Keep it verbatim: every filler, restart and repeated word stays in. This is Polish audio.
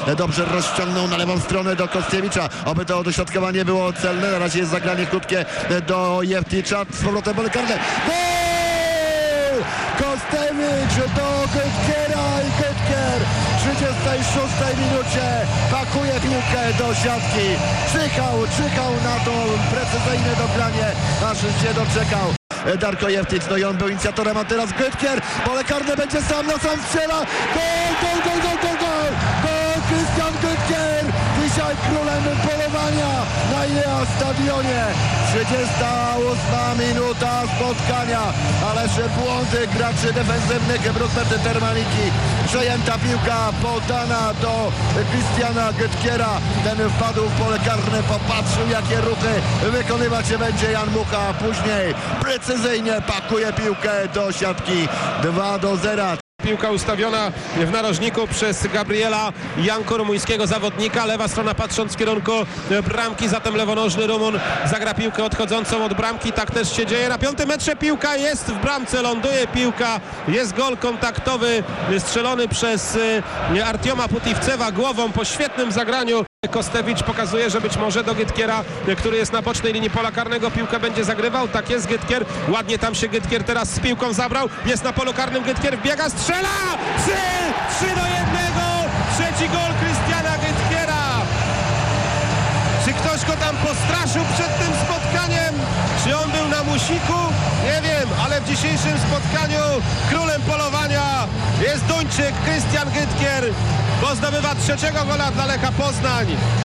dobrze rozciągnął na lewą stronę do Kostiewicza, oby to dośrodkowanie było celne. Na razie jest zagranie krótkie do Jefticza, z powrotem pole karne. Gol! Kostewicz do Götkiera i Götkier w trzydziestej szóstej minucie pakuje piłkę do siatki. Czekał, czekał na to precyzyjne dogranie, aż się doczekał Darko Jeftic, no i on był inicjatorem, a teraz Götkier, pole karne, będzie sam na sam strzela. Gol, gol, gol, gol, gol, gol! Gol Christian Götkier! Dzisiaj królem polowania na Ilea Stadionie. trzydziesta ósma minuta spotkania, ależ błądy graczy defensywnych Brusberty Termaliki. Przejęta piłka podana do Christiana Götkiera. Ten wpadł w pole karne, popatrzył jakie ruchy wykonywać będzie Jan Mucha, a później precyzyjnie pakuje piłkę do siatki. dwa do zera. Piłka ustawiona w narożniku przez Gabriela Janko, rumuńskiego zawodnika. Lewa strona patrząc w kierunku bramki, zatem lewonożny Rumun zagra piłkę odchodzącą od bramki. Tak też się dzieje. Na piątym metrze piłka jest w bramce, ląduje piłka. Jest gol kontaktowy strzelony przez Artioma Putivcewa głową po świetnym zagraniu. Kostewicz pokazuje, że być może do Götkiera, który jest na bocznej linii pola karnego, piłkę będzie zagrywał. Tak jest, Götkier, ładnie tam się Götkier teraz z piłką zabrał, jest na polu karnym, Götkier wbiega, strzela! trzy do jednego! Trzeci gol Christiana Götkiera! Czy ktoś go tam postraszył przed tym spotkaniem? Czy on był na musiku? Nie wiem, ale w dzisiejszym spotkaniu królem polowania jest Duńczyk Christian Götkier, bo zdobywa trzeciego gola dla Lecha Poznań.